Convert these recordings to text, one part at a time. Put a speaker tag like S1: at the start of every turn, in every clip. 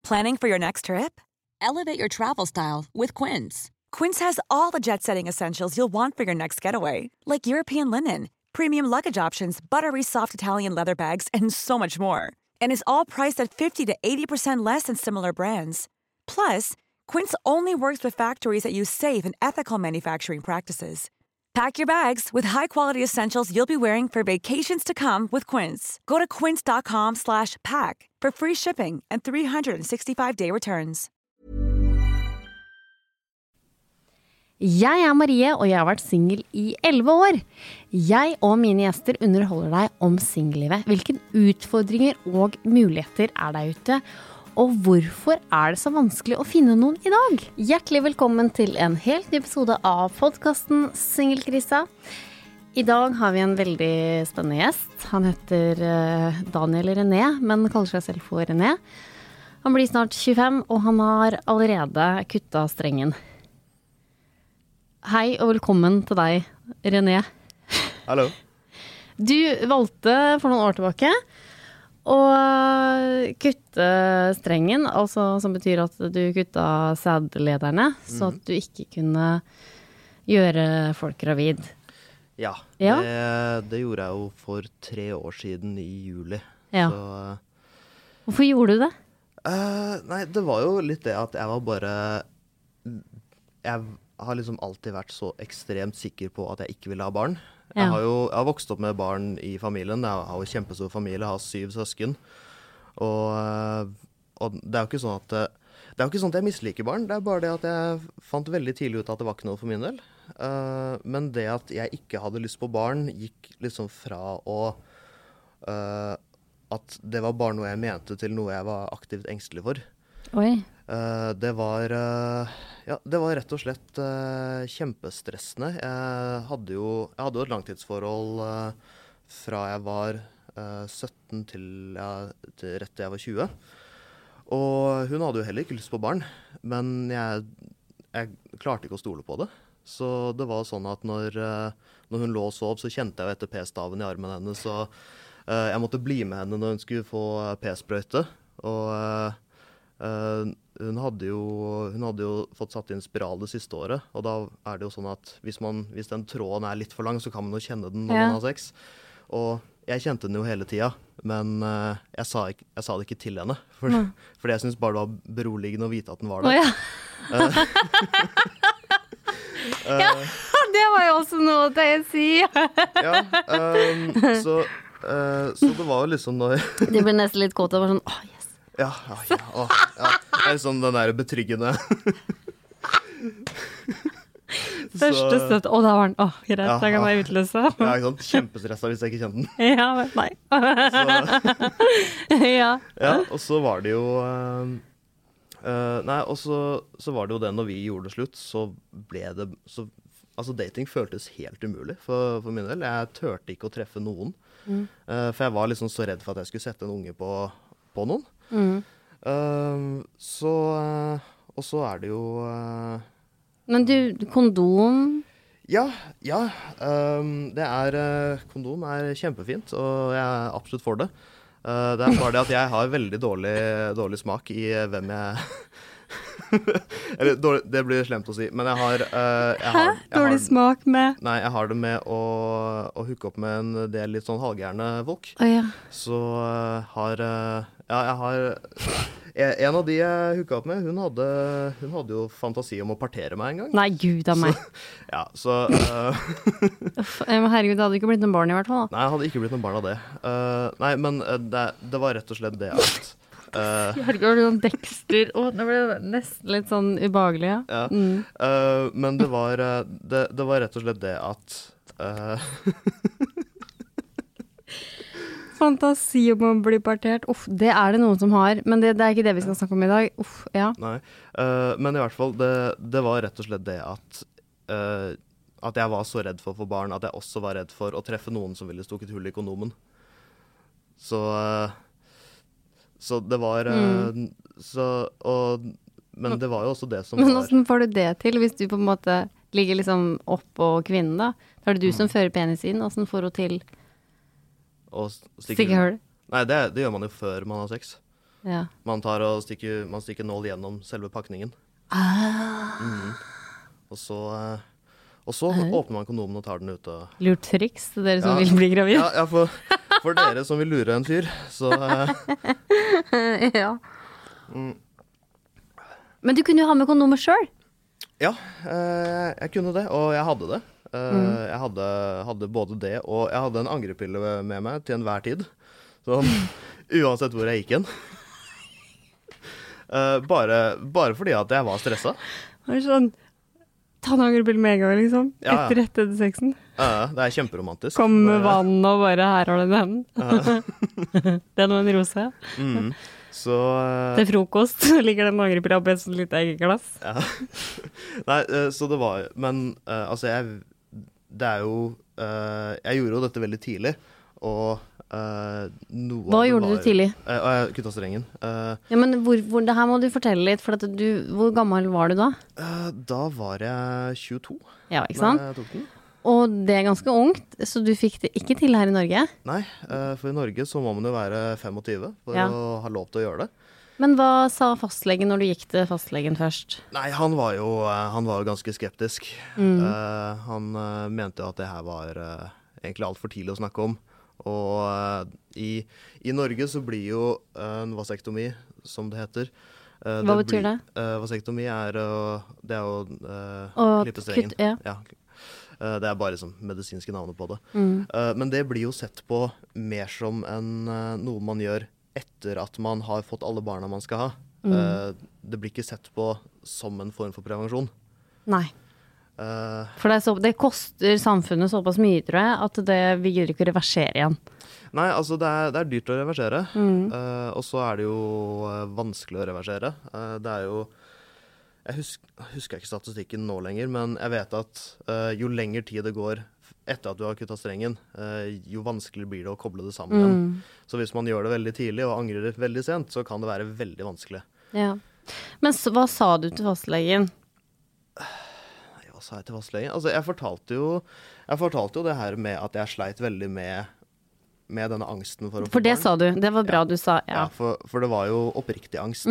S1: Planning for your next trip?
S2: Elevate your travel style with Quince.
S1: Quince has all the jet-setting essentials you'll want for your next getaway, like European linen, premium luggage options, buttery soft Italian leather bags, and so much more. And is all priced at 50 to 80% less than similar brands. Plus, Quince only works with factories that use safe and ethical manufacturing practices. Pack your bags with high-quality essentials you'll be wearing for vacations to come with Quince. Go to quince.com/pack for free shipping and 365-day returns.
S3: Jeg Marie, og jeg har vært single I 11 år. Jeg og mine gjester underholder deg om singellivet. Hvilke utfordringer og muligheter der ute? Og hvorfor det så vanskelig å finne noen I dag? Hjertelig velkommen til en helt ny episode av podcasten Singelkrisa. I dag har vi en veldig spennende gjest. Han heter Daniel René, men kaller seg selv for René. Han blir snart 25, og han har allerede kuttet strengen. Hei og velkommen til deg, René.
S4: Hallo.
S3: Du valgte for noen år tilbake og kutte strengen, altså som betyr at du kutta sædlederne, så at du ikke kunne gjøre folk gravid.
S4: Ja, det gjorde jeg jo for 3 år siden I juli.
S3: Ja.
S4: Så,
S3: hvorfor gjorde du det?
S4: nei, det var jo litt det at jeg var bare... Jeg har liksom alltid vært så ekstremt sikker på at jeg ikke ville ha barn. Jeg har vokst opp med barn I familien. Jeg har jo kjempestor familie, jeg har 7 søsken. Og det jo ikke sånn at det jo ikke sånn at jeg misliker barn, det bare det at jeg fant veldig tidlig ut at det var ikke noe for min del. Men det at jeg ikke hadde lyst på barn gikk liksom fra at det var bare noe jeg mente til noe jeg var aktivt engstelig for.
S3: Oi.
S4: Det var rett og slett kjempestressende. Jeg hadde jo et langtidsforhold fra jeg var 17 til rett til jeg var 20. Og hun hadde jo heller ikke lyst på barn, men jeg klarte ikke å stole på det. Så det var sånn at når hun lå og sov, så kjente jeg jo etter p-staven I armen hennes, så jeg måtte bli med henne når hun skulle få p-sprøyte. Og hun hadde jo fått satt inn spiral det siste året, og da det jo sånn at hvis den tråden litt for lang, så kan man jo kjenne den når man har sex. Og jeg kjente den jo hele tiden, men jeg sa det ikke til henne, fordi jeg synes bare det var beroligende å vite at den var der.
S3: Ja, det var jo også noe det jeg sier.
S4: Så det var jo liksom når...
S3: Det ble nesten litt kåt, det var sånn, yes.
S4: Ja. Det sånn den der betryggende.
S3: Første støtt, da var den, greit, da kan jeg utløse.
S4: Jeg ikke sant, kjempestresset hvis jeg ikke kjente den.
S3: Ja, men nei.
S4: Ja, og så var det jo... og så var det jo det når vi gjorde det slutt, så ble det... altså dating føltes helt umulig for min del. Jeg tørte ikke å treffe noen. For jeg var liksom så redd for at jeg skulle sette en unge på noen. Og så det jo
S3: Men du, kondom?
S4: Ja, kondom kjempefint, og jeg absolutt for det. Det bare det at jeg har veldig dårlig smak I hvem jeg eller det blir slemt å si, men jeg har
S3: dårlig smak med?
S4: Nei, jeg har det med å hooke opp med en del litt sånn halvgærne folk. Så jeg har en av de jeg hooket opp med, hun hadde jo fantasi om å partere meg en gang.
S3: Nei, Gud av meg. Herregud, det hadde ikke blitt noen barn I hvert fall da.
S4: Nei, jeg hadde ikke blitt noen barn av det. Nei, men det var rett og slett det at
S3: Herregud, var det sånn Dexter? Det ble nesten litt sånn ubehagelig, ja.
S4: Men det var rett og slett det at
S3: Fantasi om å bli partert. Det det noen som har, men det ikke det vi skal snakke om I dag.
S4: Nei, men I hvert fall, det var rett og slett det at jeg var så redd for å få barn, at jeg også var redd for å treffe noen som ville stukket hull I kondomen. Så det var men det var jo også det som
S3: Men hvordan får du det til hvis du på en måte ligger liksom opp på kvinnen da? Da det du som fører penis inn, hvordan får du til
S4: å
S3: stikke hull?
S4: Nei, det gjør man jo før man har sex.
S3: Ja.
S4: Man stikker nål gjennom selve pakningen. Og så åpner man kondomen og tar den ut. Og
S3: Lurt triks til dere som vil bli gravid.
S4: Ja, for dere som vil lure en fyr, så
S3: Ja. Men du kunne jo ha med kondomer selv.
S4: Ja, jeg kunne det, og jeg hadde det. Jeg hadde både det, og jeg hadde en angrepille med meg til enhver tid. Så uansett hvor jeg gikk hen. Bare fordi at jeg var stresset.
S3: Det sånn, ta en angrepille med en gang, liksom.
S4: Ja.
S3: Etter sexen.
S4: Det er kjemperomantisk.
S3: Kom med vann og bare, her har du den. Det er noe en rose.
S4: Så,
S3: til frokost ligger den angrepille opp i et sånt lite eggeglass.
S4: Ja. Nei, så det var, men altså det er jo, jeg gjorde jo dette veldig tidlig, og
S3: Hva gjorde du tidlig?
S4: Jeg kuttet strengen.
S3: Ja, men det her må du fortelle litt, for at hvor gammel var du da?
S4: Da var jeg 22.
S3: Ja, ikke sant?
S4: Da jeg tok den.
S3: Og det er ganske ungt, så du fikk det ikke til her i Norge?
S4: Nei, for i Norge så må man jo være 25 for å ha lov til å gjøre det.
S3: Men hva sa fastlegen når du gikk til fastlegen først?
S4: Nei, han var jo ganske skeptisk. Han mente jo at det her var egentlig alt for tidlig å snakke om. Og i Norge så blir jo en vasektomi, som det heter.
S3: Hva betyr det?
S4: Vasektomi det er å klippe strengen. Ja. Det er bare liksom medisinske navnet på det. Men det blir jo sett på mer som noe man gjør etter at man har fått alle barna man skal ha. Det blir ikke sett på som en form for prevensjon. Nei.
S3: For det koster samfunnet såpass mye, tror jeg, at vi gidder ikke å reversere igjen.
S4: Nei, altså det er dyrt å reversere. Og så er det jo vanskelig å reversere. Det er jo Jeg husker ikke statistikken nå lenger, men jeg vet at jo lenger tid det går etter at du har kuttet strengen, jo vanskeligere blir det å koble det sammen igjen. Så hvis man gjør det veldig tidlig og angrer veldig sent, så kan det være veldig vanskelig. Ja.
S3: Men hva sa du til fastlegen?
S4: Hva sa jeg til fastlegen? Altså, jeg fortalte jo det her med at jeg sleit veldig med denne angsten for å få barn.
S3: For det sa du, det var bra du sa. Ja,
S4: for det var jo oppriktig angst.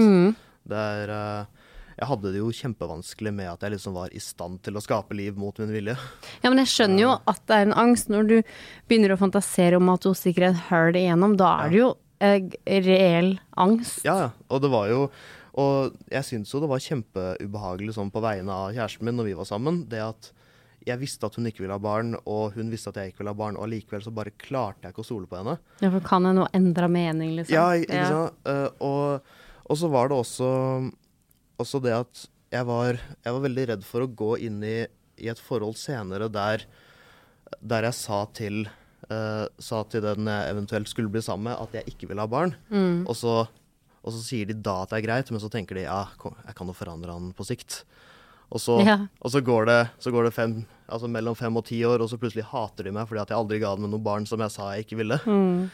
S4: Jeg hadde det jo kjempevanskelig med at jeg liksom var i stand til å skape liv mot min vilje. Ja,
S3: men jeg skjønner jo at det er en angst når du begynner å fantasere om at usikkerhet hører det igjennom. Da er det jo reell angst.
S4: Ja, og det var jo, og jeg synes jo det var kjempeubehagelig sånn på vegne av kjæresten min når vi var sammen, det at jeg visste at hun ikke ville ha barn, og hun visste at jeg ikke ville ha barn, og likevel så bare klarte jeg ikke å stole på henne.
S3: Ja, for kan jeg nå endre mening, liksom?
S4: Ja, ikke sant? Og så var det også det at jeg var veldig redd for å gå inn i et forhold senere der jeg sa til den jeg eventuelt skulle bli sammen med, at jeg ikke ville ha barn. Og så sier de da at det er greit, men så tenker de, jeg kan jo forandre han på sikt. Og så går det mellom 5 og 10 år, og så plutselig hater de meg fordi at jeg aldri ga dem noen barn som jeg sa jeg ikke ville.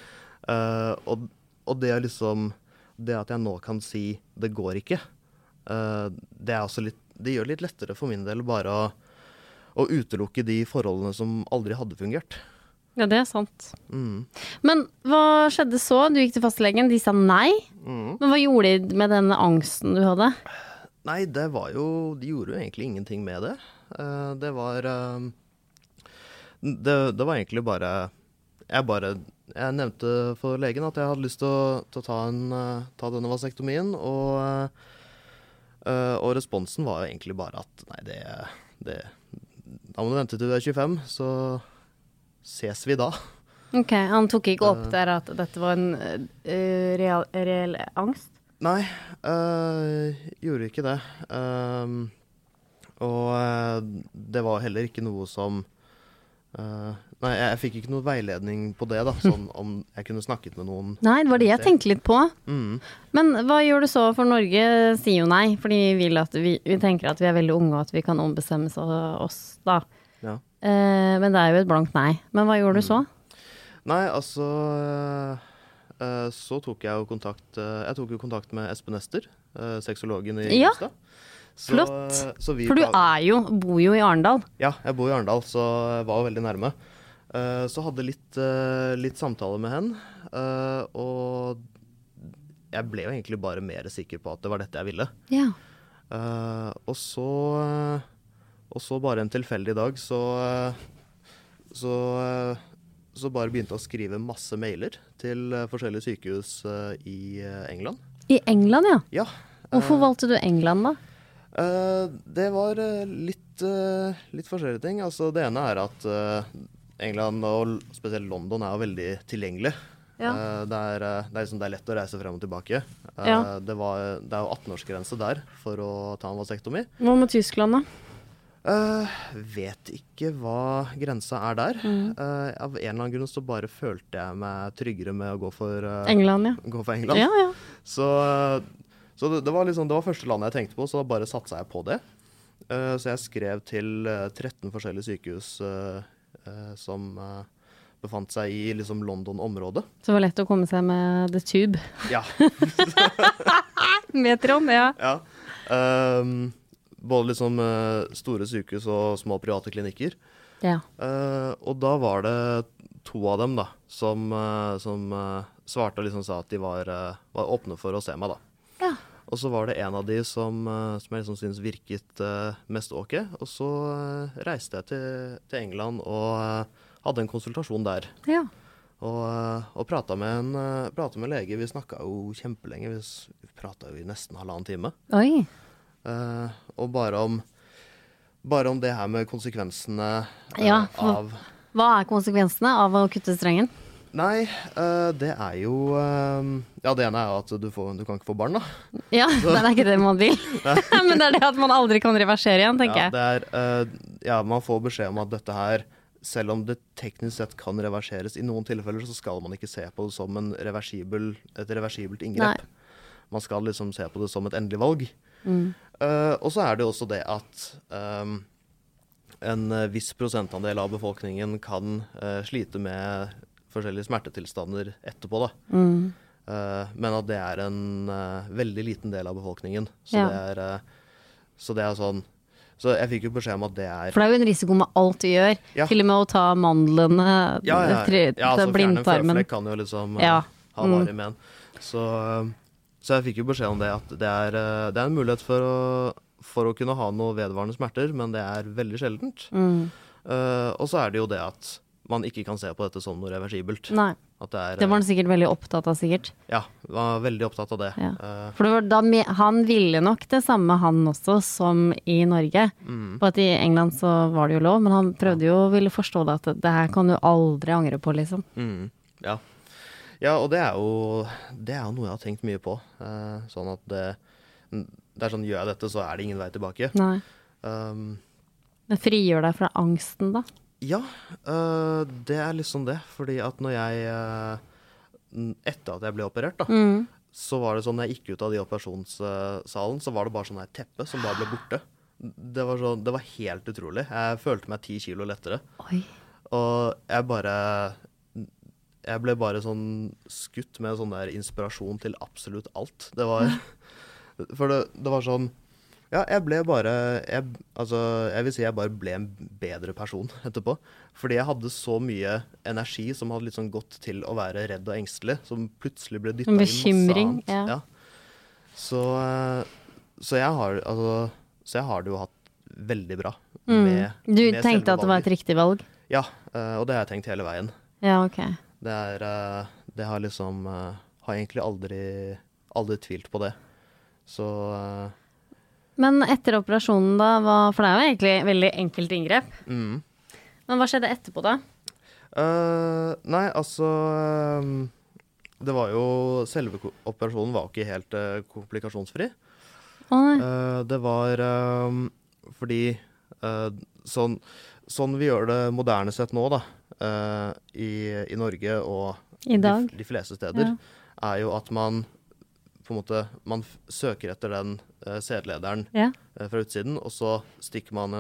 S4: Og det er liksom, det at jeg nå kan si det går ikke, det er også det gjør litt lettere for min del bare å utelukke de forholdene som aldri hadde fungert.
S3: Ja, det er sant. Men hva skjedde så? Du gikk til fastlegen, de sa nei. Men hva gjorde de med denne angsten du hadde?
S4: Nei, de gjorde jo egentlig ingenting med det. Det var egentlig bare jeg nevnte for legen at jeg hadde lyst til å ta denne vasektomien, og responsen var jo egentlig bare at nei, da må du vente til du er 25, så ses vi da.
S3: Ok, han tok ikke opp der at dette var en reell angst?
S4: Nei, gjorde ikke det. Og det var heller ikke noe som nei, jeg fikk ikke noe veiledning på det da, sånn om jeg kunne snakket med noen.
S3: Nei, det var det jeg tenkte litt på. Men hva gjør du så? For Norge sier jo nei, fordi vi tenker at vi er veldig unge, og at vi kan ombestemme oss da. Ja. Men det er jo et blankt nei. Men hva gjorde du så?
S4: Nei, altså så tok jeg jo kontakt med Espen Ester, sexologen i Grimstad.
S3: Flott, for du bor jo i Arendal.
S4: Ja, jeg bor i Arendal, så jeg var veldig nærme. Så hadde litt samtale med henne, og jeg ble jo egentlig bare mer sikker på at det var dette jeg ville.
S3: Ja.
S4: Og så bare en tilfeldig dag, så bare begynte jeg å skrive masse mailer til forskjellige sykehus i England.
S3: I England, ja?
S4: Ja.
S3: Hvorfor valgte du England da?
S4: Det var litt forskjellige ting. Altså, det ene er at England og spesielt London er jo veldig tilgjengelig.
S3: Ja.
S4: Det er lett å reise frem og tilbake.
S3: Ja.
S4: Det er jo 18-årsgrense der for å ta en vasektomi.
S3: Hva med Tyskland da?
S4: Vet ikke hva grensa er der. Av en eller annen grunn så bare følte jeg meg tryggere med å gå for
S3: England, ja.
S4: Gå for England.
S3: Ja, ja.
S4: Så det var det var første landet jeg tenkte på, så da bare satsa jeg på det. Så jeg skrev til 13 forskjellige sykehus som befant seg i liksom London-området.
S3: Så det var lett å komme seg med The Tube.
S4: Ja.
S3: Metron, ja.
S4: Ja. Både liksom store sykehus og små private klinikker.
S3: Ja.
S4: Og da var det 2 av dem da, som svarte og liksom sa at de var åpne for å se meg da.
S3: Ja.
S4: Og så var det en av de som jeg liksom synes virket mest ok, og så reiste jeg til England og hadde en konsultasjon der.
S3: Ja.
S4: Og pratet med en lege. Vi snakket jo kjempelenge, vi pratet jo i nesten 1,5 time.
S3: Oi.
S4: Og bare om det her med konsekvensene
S3: Ja,
S4: av...
S3: Hva er konsekvensene av å kutte strengen?
S4: Nei, det er jo... ja, det ene er jo at du kan ikke få barn da.
S3: Ja, det er ikke det man vil. Men det er det at man aldri kan reversere igjen, tenker jeg.
S4: Det er, ja, man får beskjed om at dette her, selv om det teknisk sett kan reverseres, i noen tilfeller så skal man ikke se på det som et reversibelt inngrep. Nei. Man skal liksom se på det som et endelig valg. Og så er det også det at en viss prosentandel av befolkningen kan slite med forskjellige smertetilstander etterpå da. Men at det er en veldig liten del av befolkningen. Så, ja. Så det er sånn. Så jeg fikk jo beskjed om at det er... For
S3: det er jo en risiko med alt du gjør. Ja. Til og med å ta mandlene,
S4: ja, altså
S3: blindtarmen.
S4: Fjerne en føflekk kan jo liksom ha varig men. Så jeg fikk jo beskjed om det at det er en mulighet for å kunne ha noe vedvarende smerter, men det er veldig sjeldent. Og så er det jo det at man ikke kan se på dette som noe reversibelt.
S3: Nei.
S4: At det
S3: var han sikkert veldig opptatt av, sikkert.
S4: Ja, var veldig opptatt av det.
S3: Ja. For han ville nok det samme han også som i Norge. For at i England så var det jo lov, men han prøvde jo å ville forstå det at det her kan du aldri angre på, liksom.
S4: Ja. Ja, og det er jo noe jeg har tenkt mye på. Sånn at det er sånn, gjør jeg dette, så er det ingen vei tilbake.
S3: Nei. Men frigjør deg fra angsten da?
S4: Ja, det er liksom det. Fordi at når jeg, etter at jeg ble operert da, så var det sånn, når jeg gikk ut av de operasjonssalen, så var det bare sånn her teppe som bare ble borte. Det var helt utrolig. Jeg følte meg 10 kilo lettere.
S3: Oi.
S4: Og jeg ble bare sånn skutt med sånn der inspirasjon til absolutt alt. For det var sånn, ja, jeg vil si jeg bare ble en bedre person etterpå. Fordi jeg hadde så mye energi som hadde litt sånn gått til å være redd og engstelig, som plutselig ble dyttet i masse annet. Ja. Så jeg har det jo hatt veldig bra.
S3: Du tenkte at det var et riktig valg?
S4: Ja, og det har jeg tenkt hele veien.
S3: Ja, ok.
S4: Det har liksom, har egentlig aldri tvilt på det. Så...
S3: Men etter operasjonen da, for det er jo egentlig veldig enkelt inngrep. Men hva skjedde etterpå da?
S4: Nei, altså, det var jo, selve operasjonen var ikke helt komplikasjonsfri. Det var fordi sånn vi gjør det moderne sett nå da, i Norge og
S3: I dag.
S4: De fleste steder, er jo at man på en måte, man søker etter den sædlederen fra utsiden, og så stikker man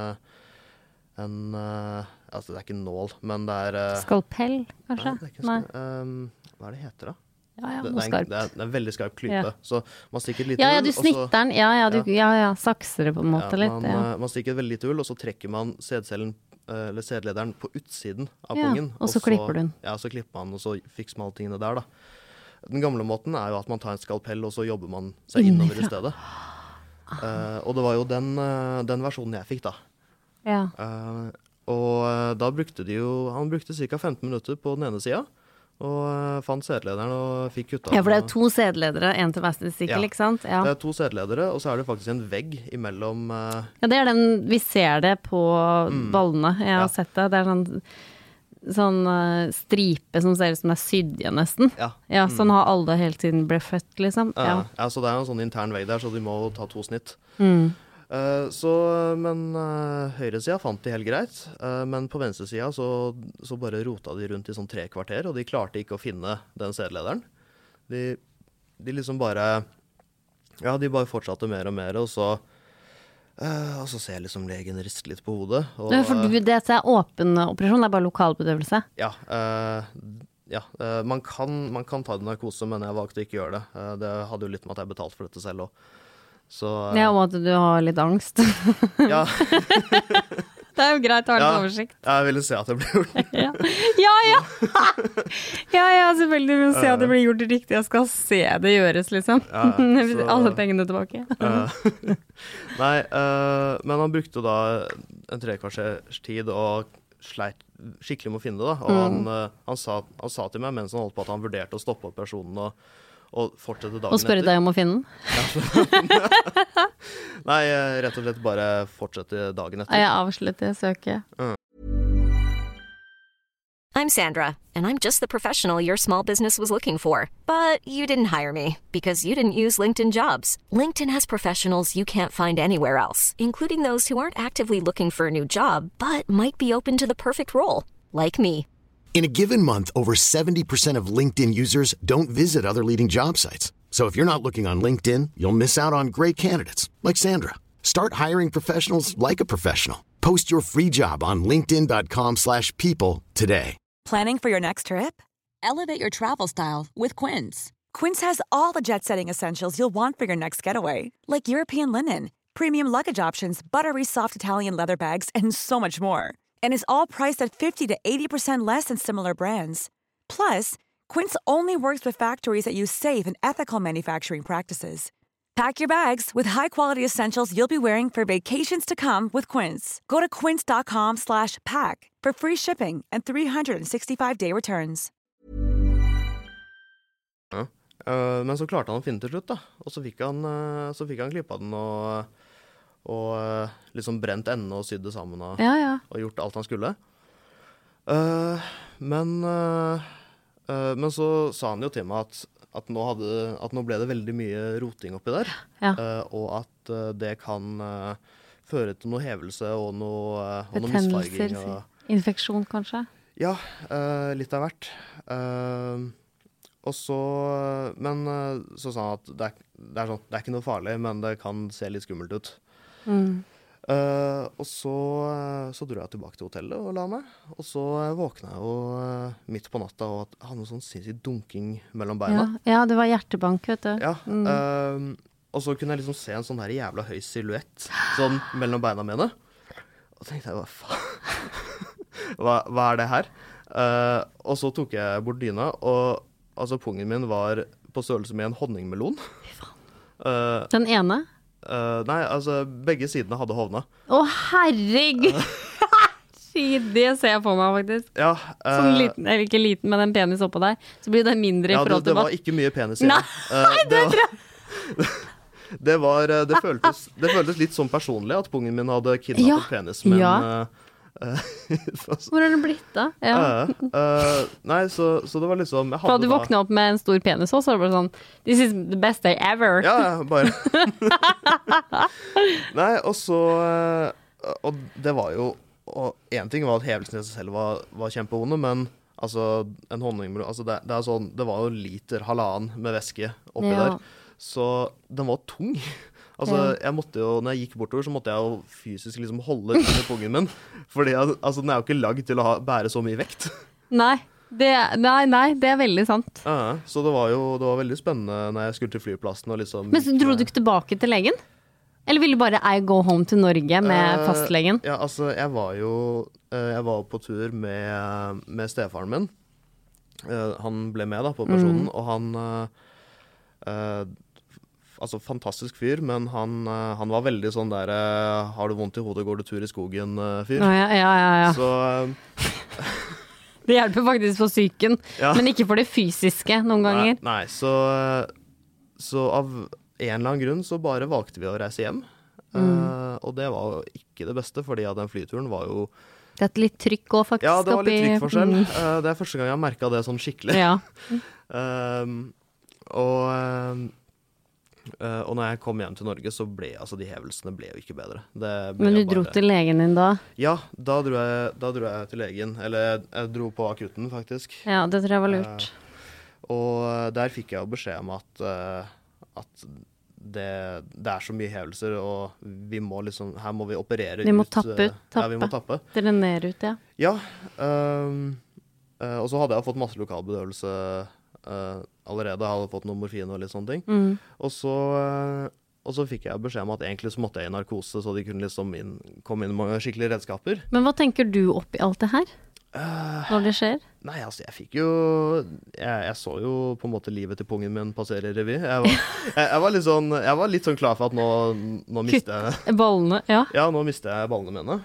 S4: altså det er ikke nål, men det er...
S3: Skalpell, kanskje?
S4: Nei, det er ikke hva er det heter da?
S3: Ja,
S4: det er en veldig skarp klype, så man stikker et lite
S3: hull. Ja, du snitter den, sakser det på en måte litt.
S4: Man stikker et veldig lite hull, og så trekker man eller sædlederen på utsiden av pungen.
S3: Og så klipper du den.
S4: Ja, så klipper man, og så fikser man alle tingene der da. Den gamle måten jo at man tar en skalpell, og så jobber man seg innover i stedet. Og det var jo den versjonen jeg fikk da.
S3: Ja.
S4: Og da brukte han brukte ca. 15 minutter på den ene siden, og fant sedelederen og fikk kuttet.
S3: Ja, for det er 2 sedeledere, en til hver stikkel, ikke sant? Ja. Det
S4: er 2 sedeledere, og så det faktisk en vegg imellom.
S3: Ja, det den, vi ser det på ballene, jeg har sett det. Det sånn stripe som ser ut som det sydd igjen nesten. Ja, sånn har alle helt siden ble født, liksom. Ja,
S4: så det en sånn intern vegg der, så de må ta 2 snitt. Men høyresida fant de helt greit, men på venstresida så bare rota de rundt i sånn 3 kvarter, og de klarte ikke å finne den sedelederen. De liksom bare, de bare fortsatte mer og mer, og så ser jeg liksom legen riste litt på hodet. Og,
S3: for det åpen operasjon, det bare lokalbedøvelse?
S4: Man kan ta det narkose, men jeg valgte ikke å gjøre det. Det hadde jo litt med at jeg betalte for dette selv også.
S3: Og at du har litt angst.
S4: Ja.
S3: Det jo greit å ha litt oversikt.
S4: Jeg ville se at det ble gjort.
S3: Ja, selvfølgelig vil jeg se at det blir gjort riktig. Jeg skal se det gjøres, liksom. Alle pengene tilbake.
S4: Nei, men han brukte da en 3 kvarters tid og sleit skikkelig med å finne det da. Og han sa til meg mens han holdt på at han vurderte å stoppe operasjonen og fortsette dagen etter.
S3: Og spørre deg om å finne den?
S4: Nei, rett og slett bare fortsette dagen etter.
S3: Jeg avslutter søket.
S2: I'm Sandra, and I'm just the professional your small business was looking for. But you didn't hire me because you didn't use LinkedIn Jobs. LinkedIn has professionals you can't find anywhere else, including those who aren't actively looking for a new job, but might be open to the perfect role, like me.
S5: In a given month, over 70% of LinkedIn users don't visit other leading job sites. So if you're not looking on LinkedIn, you'll miss out on great candidates like Sandra. Start hiring professionals like a professional. Post your free job on linkedin.com/people today.
S1: Planning for your next trip?
S2: Elevate your travel style with Quince.
S1: Quince has all the jet-setting essentials you'll want for your next getaway, like European linen, premium luggage options, buttery soft Italian leather bags, and so much more. And is all priced at 50 to 80% less than similar brands. Plus, Quince only works with factories that use safe and ethical manufacturing practices. Pack your bags with high-quality essentials you'll be wearing for vacations to come with Quince. Go to quince.com/pack for free shipping and 365-day returns.
S4: Men så klarte han å finne til slutt da, og så fikk han klippet den og liksom brent endene og sydd det sammen og gjort alt han skulle. Men så sa han jo til meg at nå ble det veldig mye roting oppi der, og at det kan føre til noe hevelse og noe misfarging.
S3: Infeksjon kanskje?
S4: Ja, litt av hvert. Men så sa han at det er ikke noe farlig, men det kan se litt skummelt ut. Og så dro jeg tilbake til hotellet og la meg, og så våkna jeg jo midt på natta og hadde noe sånn sinnssykt dunking mellom beina.
S3: Ja, det var hjertebank, vet du.
S4: Ja, og så kunne jeg liksom se en sånn her jævla høy silhuett sånn mellom beina mine, og tenkte jeg, hva faen? Hva det her? Og så tok jeg bort dyna, og altså pungen min var på størrelse med en honningmelon.
S3: Fy faen. Den ene?
S4: Nei, altså begge sidene hadde hovna.
S3: Herregud! Det ser jeg på meg faktisk.
S4: Ja,
S3: sånn liten, eller ikke liten, men en penis oppå der. Så blir det mindre i forhold til
S4: det var ikke mye penis igjen.
S3: Nei,
S4: det føltes litt sånn personlig at pungen min hadde kidnappet penis, men
S3: hvor har den blitt da?
S4: Nei, så det var liksom
S3: for du våknet opp med en stor penis også, så var det bare sånn this is the best day ever.
S4: Ja, bare Nei, og så og det var jo, og en ting var at hevelsen i seg selv var kjempevonde, men altså en honningmelon, altså det var jo liter, halvannen med væske oppi der, så den var tung. Altså, jeg måtte jo, når jeg gikk bortover, så måtte jeg jo fysisk liksom holde under pungen min, fordi altså, den jo ikke lagd til å bære så mye vekt.
S3: Nei, det veldig sant.
S4: Så det var veldig spennende når jeg skulle til flyplassen og liksom...
S3: Men så dro du ikke tilbake til legen? Eller ville du bare go home til Norge med fastlegen?
S4: Ja, altså, jeg var på tur med stefaren min, han ble med da på operasjonen, og han altså fantastisk fyr, men han var veldig sånn der har du vondt i hodet, går du tur i skogen fyr.
S3: Ja.
S4: Så
S3: det hjelper faktisk for psyken, men ikke for det fysiske noen ganger.
S4: Nei, så av en eller annen grunn så bare valgte vi å reise hjem. Og det var jo ikke det beste, fordi at den flyturen var jo
S3: det er litt trykk også, faktisk.
S4: Ja, det var litt trykkforskjell. Det er første gang jeg har merket det sånn skikkelig.
S3: Ja.
S4: Og når jeg kom hjem til Norge, så ble de hevelsene ble jo ikke bedre.
S3: Men du dro til legen din da?
S4: Ja, da dro jeg til legen. Eller jeg dro på akutten, faktisk.
S3: Ja, det tror jeg var lurt.
S4: Og der fikk jeg jo beskjed om at det er så mye hevelser, og vi må liksom, her må vi operere ut.
S3: Vi må tappe.
S4: Ja, vi må tappe.
S3: Drenere ut, ja.
S4: Ja, og så hadde jeg fått masse lokalbedøvelse allerede, hadde fått noe morfin og litt sånne ting. Og så fikk jeg beskjed om at egentlig så måtte jeg i narkose, så de kunne liksom komme inn med skikkelige redskaper.
S3: Men hva tenker du oppi alt det her? Når det skjer?
S4: Nei, altså jeg fikk jo jeg så jo på en måte livet til pungen min passere i revy. Jeg var litt sånn klar for at nå mister jeg
S3: ballene, ja.
S4: Ja, nå mister jeg ballene mine.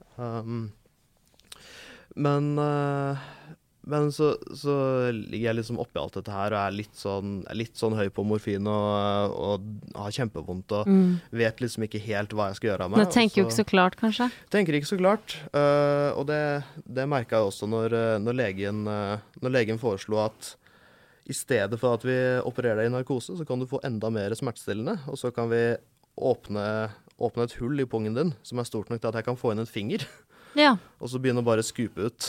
S4: Men så ligger jeg liksom oppi alt dette her og er litt sånn høy på morfin og har kjempevondt og vet liksom ikke helt hva jeg skal gjøre av meg.
S3: Men tenker jo ikke så klart, kanskje?
S4: Tenker ikke så klart, og det merket jeg også når legen foreslo at i stedet for at vi opererer deg i narkose, så kan du få enda mer smertestillende, og så kan vi åpne et hull i pungen din som er stort nok til at jeg kan få inn en finger, og så begynne å bare skupe ut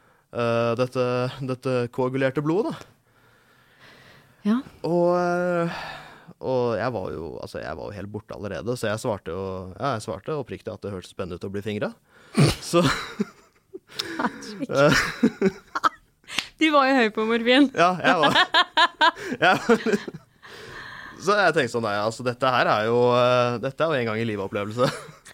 S4: dette koagulerte blodet da. Ja. Og jeg var jo helt borte allerede, så jeg svarte oppriktig at det hørtes spennende ut å bli fingret. Så
S3: Du var jo høy på morfin.
S4: Ja, jeg var. Så jeg tenkte sånn, nei, altså dette er jo en gang i livet-opplevelse.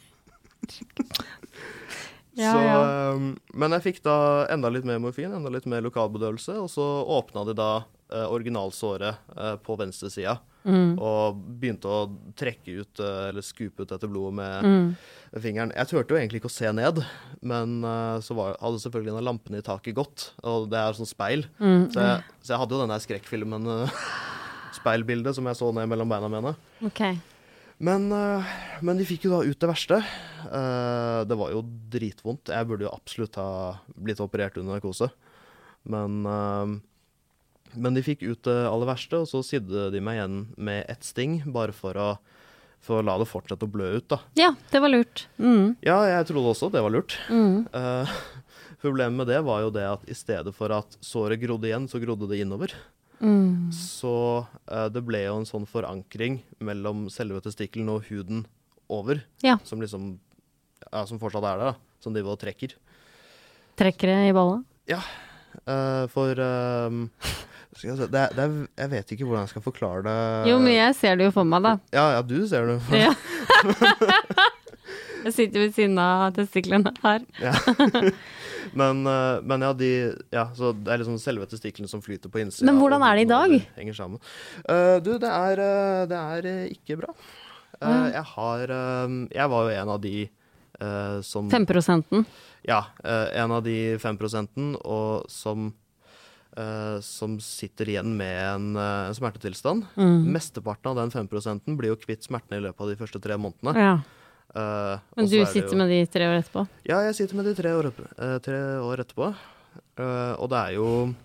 S4: Men jeg fikk da enda litt mer morfin, enda litt mer lokalbedøvelse, og så åpnet de da originalsåret på venstre sida, og begynte å trekke ut, eller skupe ut dette blodet med fingeren. Jeg turte jo egentlig ikke å se ned, men så hadde selvfølgelig denne lampen i taket gått, og det er sånn speil, så jeg hadde jo denne skrekkfilmen, speilbildet som jeg så ned mellom beina mine.
S3: Ok.
S4: Men de fikk jo da ut det verste. Det var jo dritvondt. Jeg burde jo absolutt ha blitt operert under narkose. Men de fikk ut det aller verste, og så sidde de meg igjen med et sting, bare for å la det fortsette å blø ut da. Ja, det var lurt. Ja, jeg trodde også det var lurt. Problemet med det var jo det at i stedet for at såret grodde igjen, så grodde det innover. Så det ble jo en sånn forankring mellom selve testikkelen og huden over, som liksom, som fortsatt er der da, som de var trekker. Trekker det i ballen? Ja, for jeg vet ikke hvordan jeg skal forklare det. Jo, men jeg ser det jo for meg da. Ja, du ser det for meg. Ja. Jeg sitter ved siden av testiklene her. Ja. Men så det er liksom selve testiklene som flyter på innsiden. Men hvordan er det i dag? Henger sammen. Det er ikke bra. Jeg var jo en av de som 5%? Ja, en av de 5%, og som sitter igjen med en smertetilstand. Mesteparten av den 5% blir jo kvitt smertene i løpet av de første 3 månedene. Ja. Men du sitter med de 3 år etterpå? Ja, jeg sitter med de 3 år etterpå. Og det er jo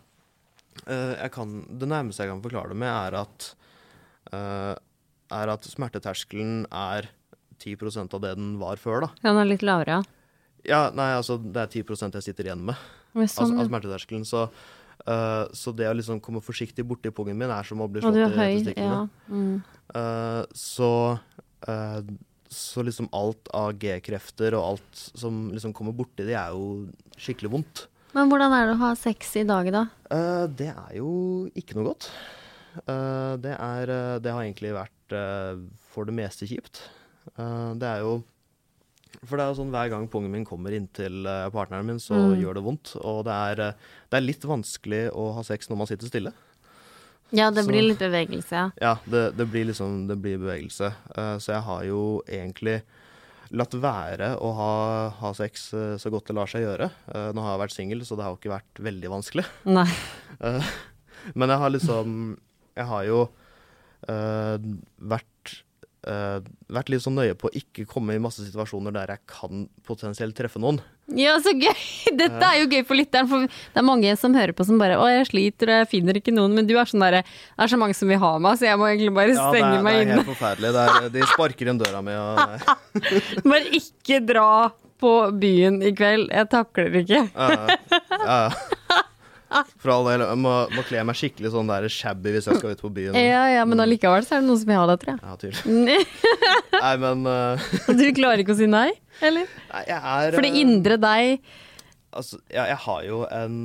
S4: det nærmeste jeg kan forklare det med er at smerteterskelen er 10% av det den var før da. Den er litt lavere, ja. Ja, nei, altså det er 10% jeg sitter igjen med av smerteterskelen, så det å liksom komme forsiktig bort i pungen min er som å bli slått i testiklene. Så liksom alt av G-krefter og alt som liksom kommer borti det er jo skikkelig vondt. Men hvordan er det å ha sex i dag da? Det er jo ikke noe godt. Det har egentlig vært for det meste kjipt. Det er jo For det jo sånn hver gang pungen min kommer inn til partneren min, så gjør det vondt. Og det er litt vanskelig å ha sex når man sitter stille.
S3: Ja, det blir litt bevegelse, ja.
S4: Ja, det blir bevegelse. Så jeg har jo egentlig latt være å ha sex så godt det lar seg gjøre. Nå har jeg vært single, så det har jo ikke vært veldig vanskelig.
S3: Nei.
S4: Men jeg har jo vært litt sånn nøye på å ikke komme i masse situasjoner der jeg kan potensielt treffe noen.
S3: Ja, så gøy! Dette jo gøy for lytteren, for det mange som hører på som bare jeg sliter og jeg finner ikke noen, men du sånn der, det så mange som vil ha meg, så jeg må egentlig bare stenge meg inne.
S4: Ja, det helt forferdelig. De sparker inn døra mi. Og
S3: bare ikke dra på byen i kveld, jeg takler ikke.
S4: Ja. For all del, jeg må kle meg skikkelig sånn der shabby hvis jeg skal ut på byen.
S3: Ja, men allikevel så det noen som vil ha det, tror jeg.
S4: Ja, tydelig. Nei, men
S3: Du klarer ikke å si nei, eller?
S4: Nei, jeg
S3: For det indre deg
S4: Altså, jeg har jo en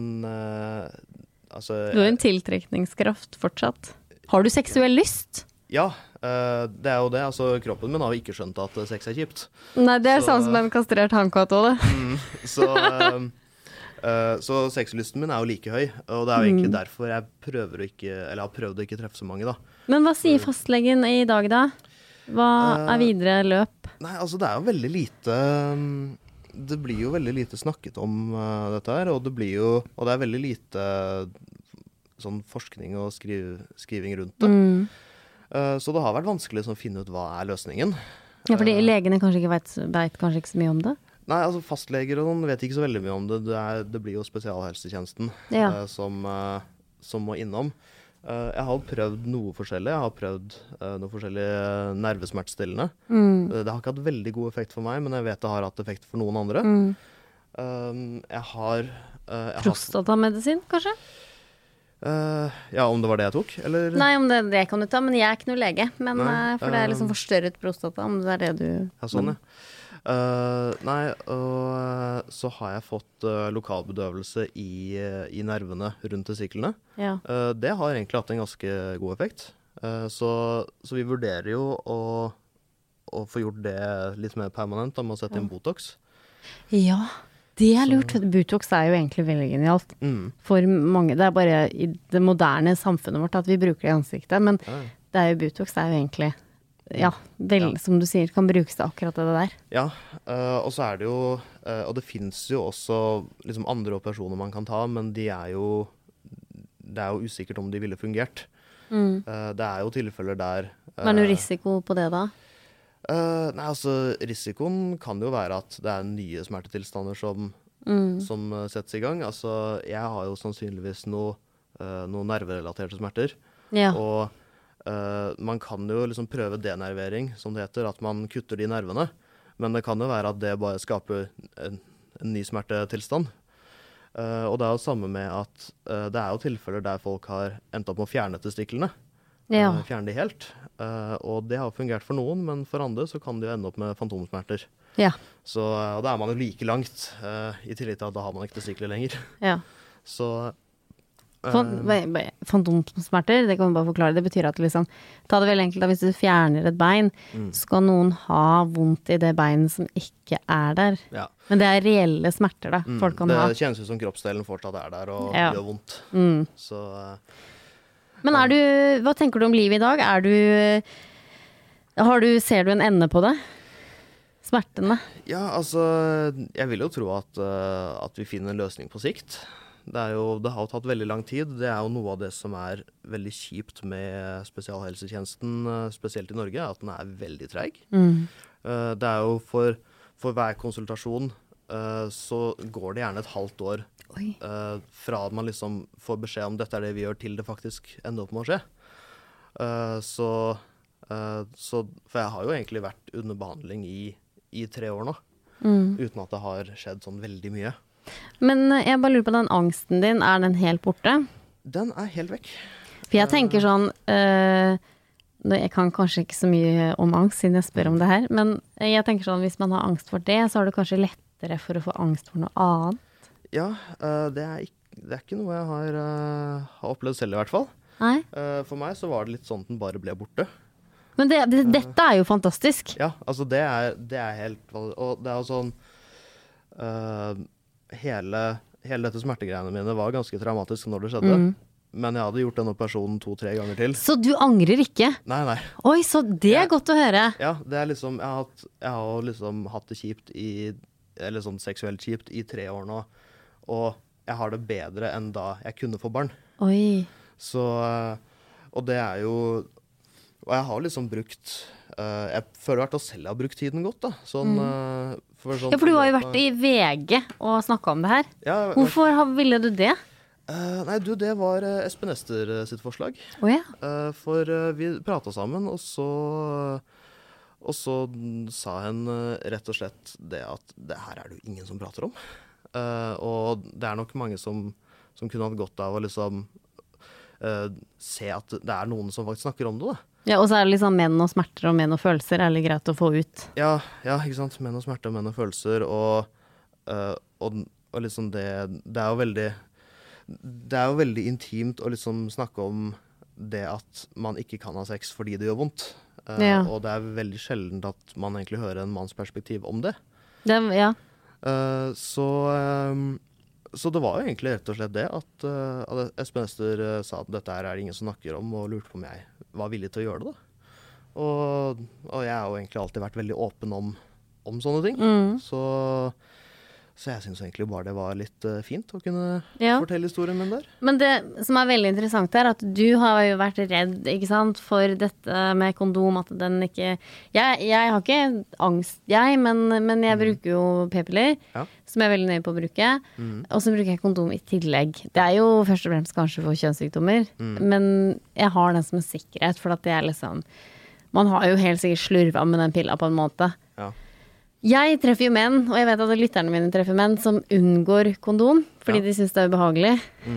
S3: Du har en tiltrekningskraft fortsatt. Har du seksuell lyst?
S4: Ja, det jo det. Altså, kroppen min har jo ikke skjønt at sex kjipt.
S3: Nei, det sånn som en kastrert hannkatt også, det.
S4: Så sexlysten min jo like høy, og det jo egentlig derfor jeg har prøvd å ikke treffe så mange, da.
S3: Men hva sier fastlegen i dag, da? Hva videre løp?
S4: Nei, altså det jo veldig lite Det blir jo veldig lite snakket om dette her, og det veldig lite sånn forskning og skriving rundt det. Så det har vært vanskelig å finne ut hva løsningen.
S3: Ja, fordi legene kanskje ikke vet kanskje ikke så mye om det?
S4: Nei, altså fastleger og noen vet ikke så veldig mye om det. Det blir jo spesialhelsetjenesten som må innom. Jeg har prøvd noe forskjellig. Jeg har prøvd noe forskjellig nervesmertestillende. Det har ikke hatt veldig god effekt for meg, men jeg vet det har hatt effekt for noen andre. Jeg har
S3: prostatamedisin, kanskje?
S4: Ja, om det var det jeg tok, eller?
S3: Nei, om det kan du ta, men jeg ikke noe lege. Men, for det liksom forstørret prostata, om det det du...
S4: Ja, sånn, ja. Nei, og så har jeg fått lokalbedøvelse i nervene rundt testiklene. Ja. Det har egentlig hatt en ganske god effekt. Så vi vurderer jo å få gjort det litt mer permanent, da, med å sette inn Botox. Ja, det lurt. Botox jo egentlig veldig genialt. For mange, det bare i det moderne samfunnet vårt at vi bruker det i ansiktet, men det jo Botox, det jo egentlig... Ja, som du sier, kan brukes til akkurat det der. Ja, og så det jo, og det finnes jo også liksom andre operasjoner man kan ta, men det jo usikkert om de ville fungert. Det jo tilfeller der... Hva noe risiko på det da? Nei, altså risikoen kan jo være at det nye smertetilstander som settes i gang. Altså, jeg har jo sannsynligvis noe nerverelaterte smerter, og man kan jo liksom prøve denervering, som det heter, at man kutter de nervene, men det kan jo være at det bare skaper en ny smertetilstand. Og det jo samme med at det jo tilfeller der folk har endt opp med å fjerne testiklene, fjerne de helt, og det har fungert for noen, men for andre så kan de jo ende opp med fantomsmerter. Så, og da man jo like langt, i tillegg til at da har man ikke testikler lenger. Så... Fantomsmerter, det kan vi bare forklare. Det betyr at liksom, ta det veldig enkelt da, hvis du fjerner et bein, skal noen ha vondt i det beinet som ikke der. Men det reelle smerter da, folk kan ha. Det kjennes ut som kroppsdelen fortsatt der og gjør vondt. Så, men hva tenker du om livet i dag? Ser du en ende på det? Smertene? Ja, altså, jeg vil jo tro at vi finner en løsning på sikt. Det har jo tatt veldig lang tid. Det jo noe av det som veldig kjipt med spesialhelsetjenesten, spesielt i Norge, at den veldig treg. Det jo for hver konsultasjon så går det gjerne et halvt år fra at man liksom får beskjed om dette det vi gjør, til det faktisk ender opp med å skje. For jeg har jo egentlig vært under behandling i 3 år nå, uten at det har skjedd sånn veldig mye. Men jeg bare lurer på, den angsten din, den helt borte? Den helt vekk. For jeg tenker sånn, jeg kan kanskje ikke så mye om angst siden jeg spør om det her, men jeg tenker sånn, hvis man har angst for det, så har du kanskje lettere for å få angst for noe annet? Ja, det ikke noe jeg har opplevd selv i hvert fall. Nei? For meg så var det litt sånn at den bare ble borte.
S3: Men dette jo fantastisk.
S4: Ja, altså det er helt... Og det jo sånn... hele dette smertegreiene mine var ganske traumatisk når det skjedde. Men jeg hadde gjort denne personen 2-3 ganger til.
S3: Så du angrer ikke?
S4: Nei.
S3: Oi, så det godt å høre.
S4: Ja, det liksom... Jeg har liksom hatt det kjipt eller sånn seksuelt kjipt i 3 år nå. Og jeg har det bedre enn da jeg kunne få barn.
S3: Oi.
S4: Så... Og det jo... Og jeg har liksom brukt... jeg føler at jeg selv har brukt tiden godt, da. Sånn, sånn
S3: ja, for du har jo vært i VG og snakket om det her.
S4: Ja,
S3: hvorfor ville du det?
S4: Nei, det var Espen Ester sitt forslag.
S3: Ja.
S4: For vi pratet sammen, og så sa hun rett og slett det at det her det jo ingen som prater om. Og det nok mange som kunne hatt godt av å liksom se at det noen som faktisk snakker om det, da.
S3: Ja, og så det liksom menn og smerter og menn og følelser litt greit å få ut.
S4: Ja, ikke sant? Menn og smerter og menn og følelser, og liksom det jo veldig intimt å liksom snakke om det at man ikke kan ha sex fordi det gjør vondt. Og det veldig sjelden at man egentlig hører en manns perspektiv om det.
S3: Ja.
S4: Så det var jo egentlig rett og slett det at Espen Ester sa at dette det ingen som snakker om, og lurte på om jeg var villig til å gjøre det da. Og jeg har jo egentlig alltid vært veldig åpen om sånne ting. Så jeg synes egentlig bare det var litt fint å kunne fortelle historien min der. Men
S3: det som veldig interessant at du har jo vært redd, ikke sant, for dette med kondom, at den ikke... Jeg har ikke angst, men jeg bruker jo p-piller, som jeg veldig nøye på å bruke, og så bruker jeg kondom i tillegg. Det jo først og fremst kanskje for kjønnssykdommer, men jeg har den som en sikkerhet, for at det liksom... Man har jo helt sikkert slurvet med den pilla på en måte. Ja. Jeg treffer jo menn, og jeg vet at lytterne mine treffer menn som unngår kondom, fordi de synes det ubehagelig.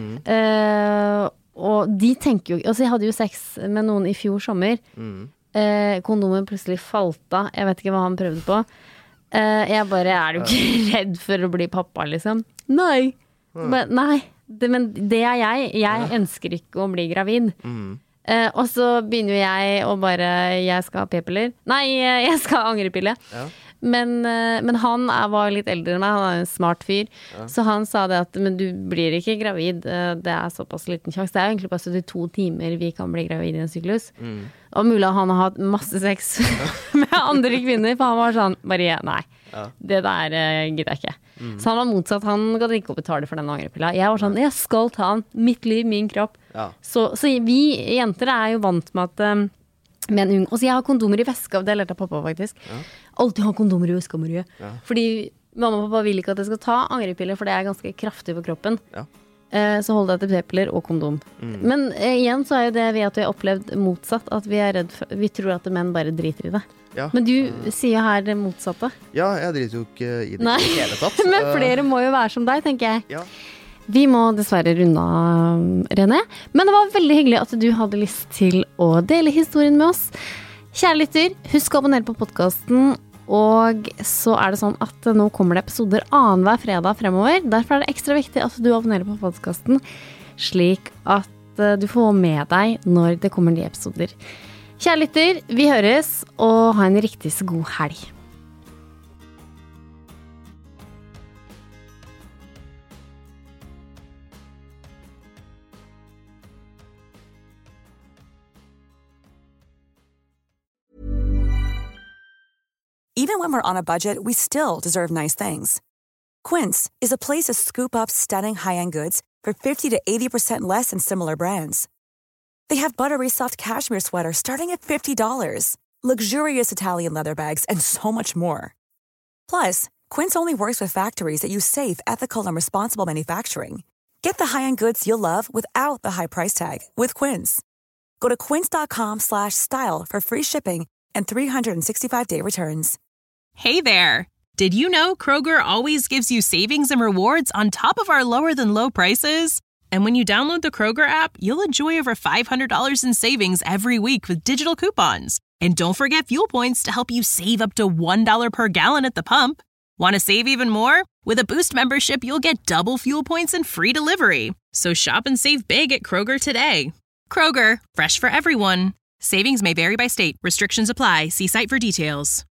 S3: Og de tenker jo... Altså, jeg hadde jo sex med noen i fjor sommer. Kondomen plutselig falt av. Jeg vet ikke hva han prøvde på. Jeg bare, du ikke redd for å bli pappa, liksom? Nei. Men det jeg. Jeg ønsker ikke å bli gravid. Og så begynner jeg å bare... Jeg skal ha p-piller. Nei, jeg skal ha angrepille. Ja. Men han var litt eldre enn meg, han en smart fyr, så han sa det at men du blir ikke gravid, det såpass liten sjanse, det jo egentlig bare 72 timer vi kan bli gravid i en syklus. Og mulig at han har hatt masse sex med andre kvinner, for han var sånn, bare nei, det der gidder jeg ikke. Så han var motsatt, han gadd ikke å betale for denne angrepilla. Jeg var sånn, jeg skal ta han, mitt liv, min kropp. Så vi jenter jo vant med at og så jeg har kondomer i veska, det lærte av pappa faktisk. Alltid ha kondomer i veska, Marie. Fordi mamma og pappa vil ikke at jeg skal ta angrepiller, for det ganske kraftig på kroppen. Så hold deg til p-piller og kondom. Men igjen så jo det ved at vi har opplevd motsatt, at vi redd for, vi tror at menn bare driter i det. Men du sier her det motsatte.
S4: Ja, jeg driter jo ikke i det i hele tatt.
S3: Men flere må jo være som deg, tenker jeg. Ja. Vi må dessverre runde av, René. Men det var veldig hyggelig at du hadde lyst til å dele historien med oss. Kjære lytter, husk å abonnere på podcasten. Og så det sånn at nå kommer det episoder annenhver fredag fremover. Derfor det ekstra viktig at du abonnerer på podcasten, slik at du får med deg når det kommer nye episoder. Kjære lytter, vi høres, og ha en riktig så god helg.
S1: Even when we're on a budget, we still deserve nice things. Quince is a place to scoop up stunning high-end goods for 50 to 80% less than similar brands. They have buttery soft cashmere sweaters starting at $50, luxurious Italian leather bags, and so much more. Plus, Quince only works with factories that use safe, ethical, and responsible manufacturing. Get the high-end goods you'll love without the high price tag with Quince. Go to quince.com/style for free shipping and 365-day returns.
S6: Hey there! Did you know Kroger always gives you savings and rewards on top of our lower-than-low prices? And when you download the Kroger app, you'll enjoy over $500 in savings every week with digital coupons. And don't forget fuel points to help you save up to $1 per gallon at the pump. Want to save even more? With a Boost membership, you'll get double fuel points and free delivery. So shop and save big at Kroger today. Kroger, fresh for everyone. Savings may vary by state. Restrictions apply. See site for details.